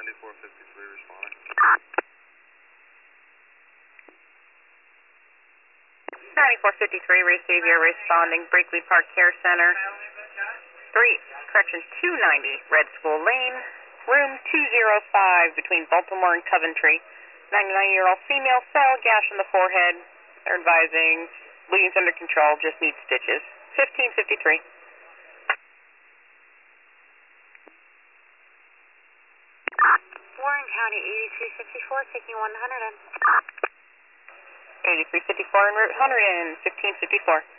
9453 responding. 9453, receive your responding, Brinkley Park Care Center. 290, Red School Lane, room 205 between Baltimore and Coventry. 99-year-old female, cell, gash in the forehead. They're advising bleeding's under control, just needs stitches. 1553. Warren County 8354, taking 100 in. 8354 en route, 100 in, 1554.